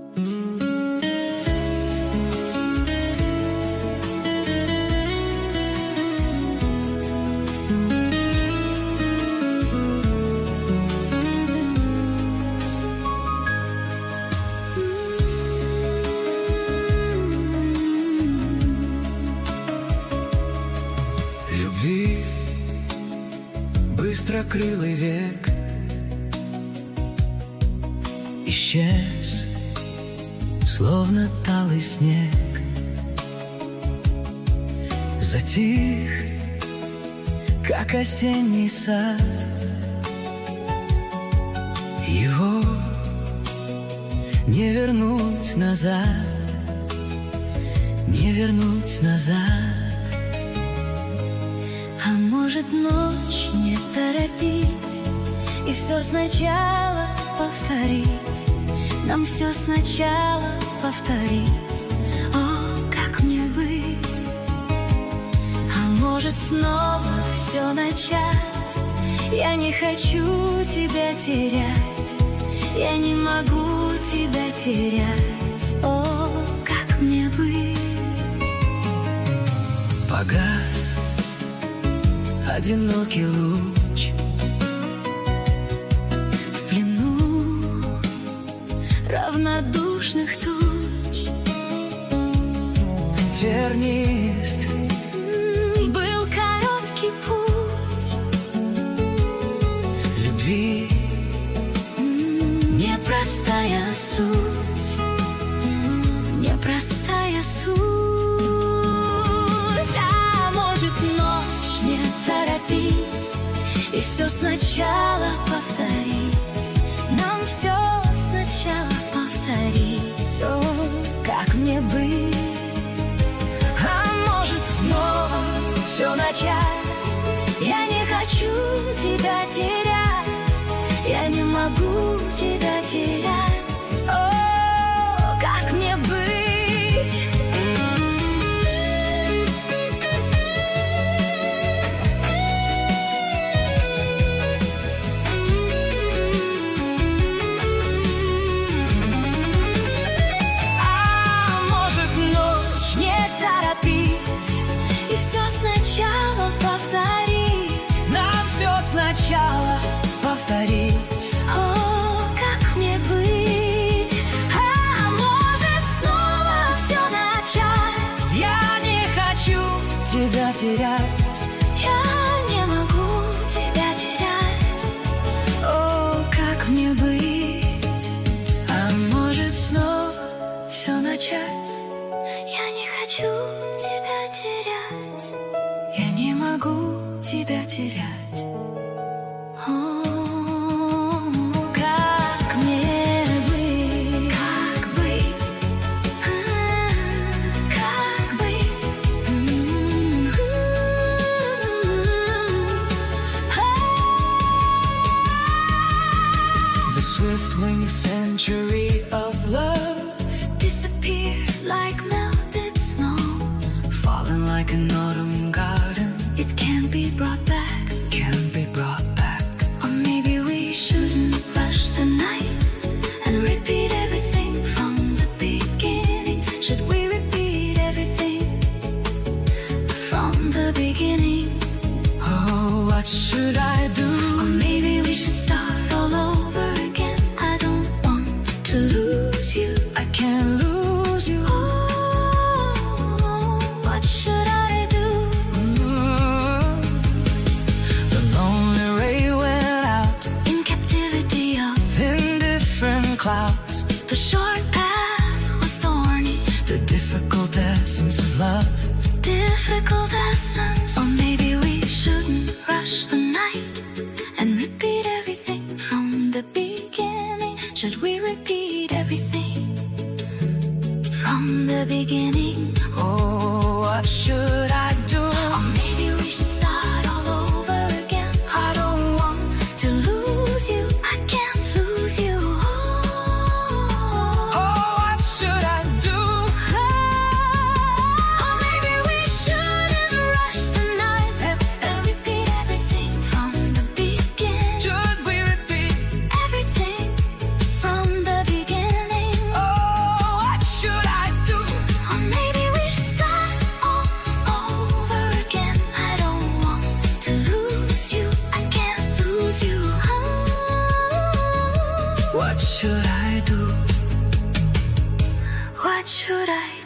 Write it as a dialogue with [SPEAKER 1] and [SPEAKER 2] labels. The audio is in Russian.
[SPEAKER 1] Любви быстрокрылый век исчез, словно талый снег. Затих, как осенний сад. Его не вернуть назад, не вернуть назад.
[SPEAKER 2] А может, ночь не торопить и все сначала повторить? Нам все сначала повторить. О, как мне быть? А может, снова все начать? Я не хочу тебя терять, я не могу тебя терять. О, как мне быть?
[SPEAKER 1] Погас одинокий луч
[SPEAKER 2] в плену равнодушных туч.
[SPEAKER 1] Тернист
[SPEAKER 2] был короткий путь
[SPEAKER 1] любви,
[SPEAKER 2] непростая суть, непростая суть. А может, ночь не торопить и все сначала повторить? Нам все сначала повторить. О, как мне быть? А может, снова все начать? Я не хочу тебя терять, я не могу тебя терять. О, как мне быть? А может, ночь не торопить и все сначала повторить?
[SPEAKER 1] нам все сначала повторить.
[SPEAKER 2] О, как мне быть? А может, снова все начать?
[SPEAKER 1] Я не хочу тебя терять,
[SPEAKER 2] Я не могу тебя терять. О, как мне быть? А может, снова все начать? Я не хочу тебя терять, я не могу тебя терять. О, как мне быть? Как быть? Как быть?
[SPEAKER 1] the swift-winged century of love,
[SPEAKER 2] Disappear like melted snow.
[SPEAKER 1] falling like an autumn garden,
[SPEAKER 2] It can't be brought back.
[SPEAKER 1] can't be brought back.
[SPEAKER 2] Or maybe we shouldn't rush the night and repeat everything from the beginning. Should we repeat everything from the beginning?
[SPEAKER 1] Oh, what should I do?
[SPEAKER 2] Or maybe we should start all over again. I don't want to lose you.
[SPEAKER 1] I can't lose you.
[SPEAKER 2] Oh, what should I do?
[SPEAKER 1] The lonely ray went out
[SPEAKER 2] In captivity of
[SPEAKER 1] in different clouds.
[SPEAKER 2] the short path was thorny,
[SPEAKER 1] The difficult essence of love.
[SPEAKER 2] difficult essence. Or maybe we shouldn't rush the night and repeat everything from the beginning. Should we repeat everything from the beginning?
[SPEAKER 1] Oh, what should I do?
[SPEAKER 2] Or maybe we should start all over again. I don't want to lose you, I can't lose you.
[SPEAKER 1] Oh, what should I do?
[SPEAKER 2] Or maybe we shouldn't rush the night and repeat everything from the beginning.
[SPEAKER 1] Should we repeat?
[SPEAKER 2] Everything from the beginning.
[SPEAKER 1] Oh, What should I do?
[SPEAKER 2] What should I